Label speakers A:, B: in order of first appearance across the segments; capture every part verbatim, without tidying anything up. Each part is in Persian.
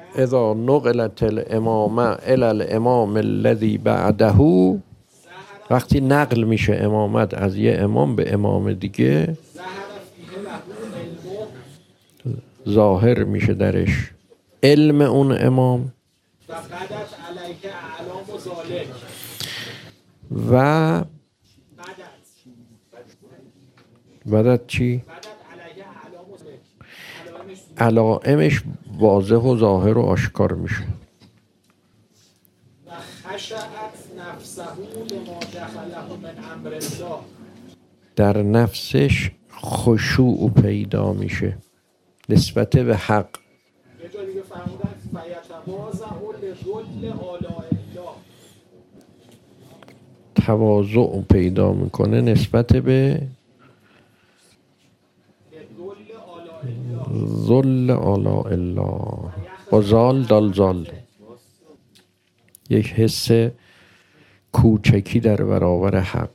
A: اذا نقلت الامامه الى الامام الذي بعده، وقتی نقل میشه امامت از یه امام به امام دیگه، ظاهر میشه درش علم اون امام و بدت چی؟ علائمش واضح و ظاهر و آشکار میشه. در نفسش خشوع پیدا میشه نسبت به حق. تواضع پیدا میکنه نسبت به ذل آلاء الله با زال دال زال، یک حس کوچکی در برابر حق.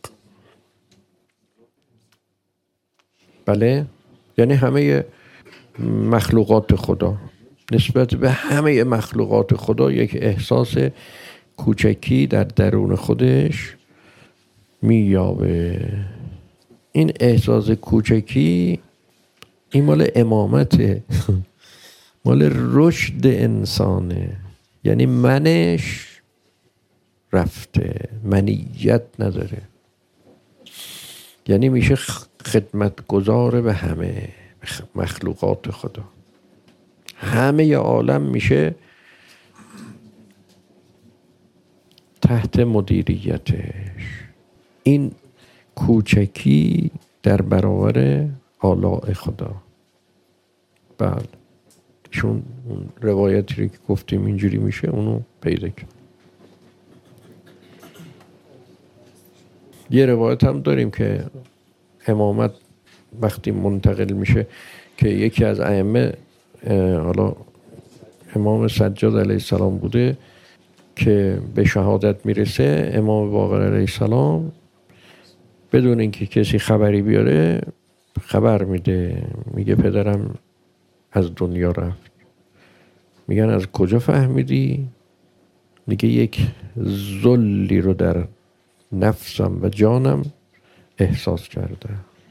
A: بله، یعنی همه مخلوقات خدا، نسبت به همه مخلوقات خدا یک احساس کوچکی در درون خودش مییابه. این احساس کوچکی این مال امامته، مال رشد انسانه. یعنی منش رفته، منیت نداره، یعنی میشه خدمتگزار به همه مخلوقات خدا. همه عالم میشه تحت مدیریتش. این کوچکی در برابر آلاء خدا. بله، چون اون روایتی رو که گفتیم اینجوری میشه، اونو پیدا کرد. یه روایت هم داریم که امامت وقتی منتقل میشه که یکی از ائمه، حالا امام سجاد علیه السلام بوده، که به شهادت میرسه، امام باقر علیه السلام بدون اینکه کسی خبری بیاره خبر میده، میگه پدرم از دنیا رفت. میگن از کجا فهمیدی؟ میگه یک ذلی رو در نفسم و جانم احساس کرده،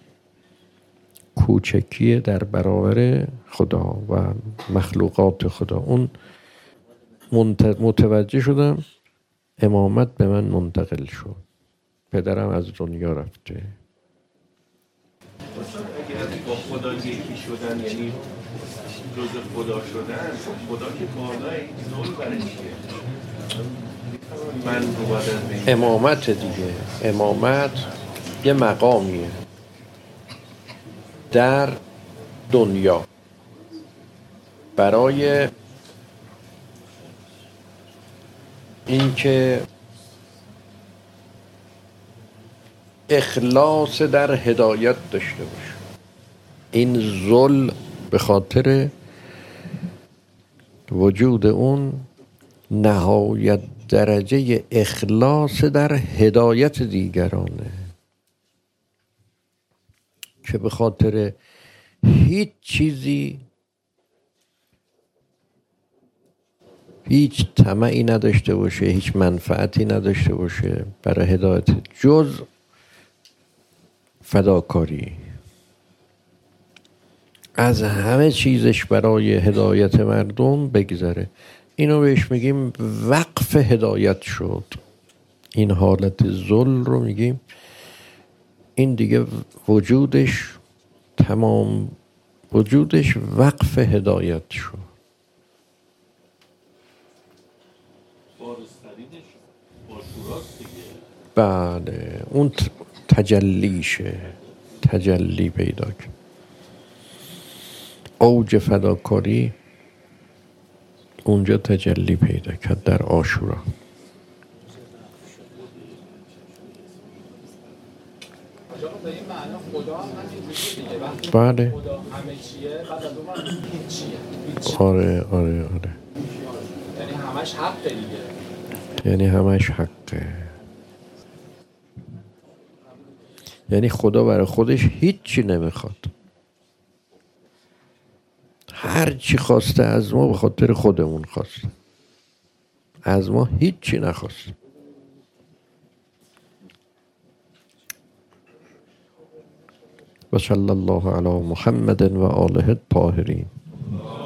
A: کوچکی در برابر خدا و مخلوقات خدا. اون متوجه شدم امامت به من منتقل شد، پدرم از دنیا رفته.
B: با خدا یکی شدن یعنی جز خدا شدن، خدا که بالای ظلم برای چیه؟ من رو باید
A: امامت دیگه، امامت یه مقامیه در دنیا برای اینکه اخلاص در هدایت داشته باشه. این ذل به خاطر وجود اون نهایت درجه اخلاص در هدایت دیگرانه، که به خاطر هیچ چیزی، هیچ طمعی نداشته باشه، هیچ منفعتی نداشته باشه برای هدایت جز فداکاری. از همه چیزش برای هدایت مردم بگذره. اینو بهش میگیم وقف هدایت شد. این حالت ذل رو میگیم این دیگه وجودش، تمام وجودش وقف هدایت شد. بله، اون تجلیشه، تجلی پیدا کرد. اوج فداکاری اونجا تجلی پیدا کرد در عاشورا. بله، آره آره آره،
C: یعنی همش حقه دیگه،
A: یعنی همش حقه. یعنی خدا برای خودش هیچی نمیخواد، هر چی خواسته از ما به خاطر خودمون خواسته، از ما هیچی نخواست. و صلی الله علی محمد و آله الطاهرین.